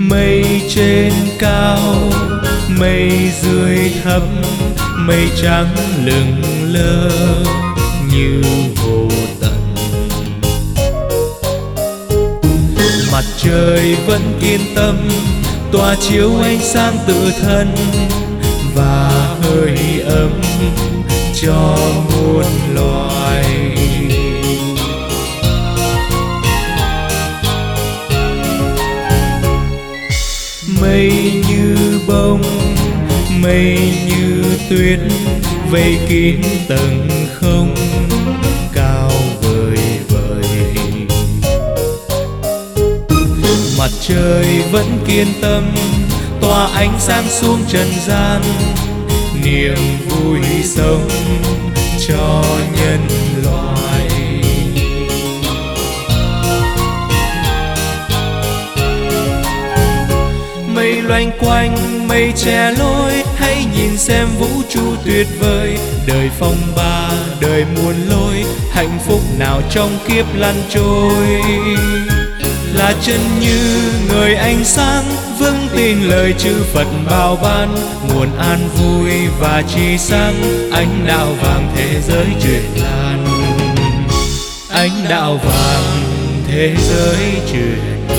Mây trên cao, mây dưới thấp, mây trắng lững lơ như vô tận. Mặt trời vẫn kiên tâm tỏa chiếu ánh sáng tự thân và hơi ấm cho muôn loài. Mây như bông, mây như tuyết, vây kín tầng không cao vời vời. Mặt trời vẫn kiên tâm tỏa ánh sáng xuống trần gian, niềm vui sống cho nhân loại. Mây loanh quanh, mây che lối, hãy nhìn xem vũ trụ tuyệt vời. Đời phong ba, đời muôn lối, hạnh phúc nào trong kiếp lăn trôi. Là chân như người ánh sáng, vững tin lời chư Phật bao ban. Nguồn an vui và tri sáng, ánh đạo vàng thế giới truyền lan. Ánh đạo vàng thế giới truyền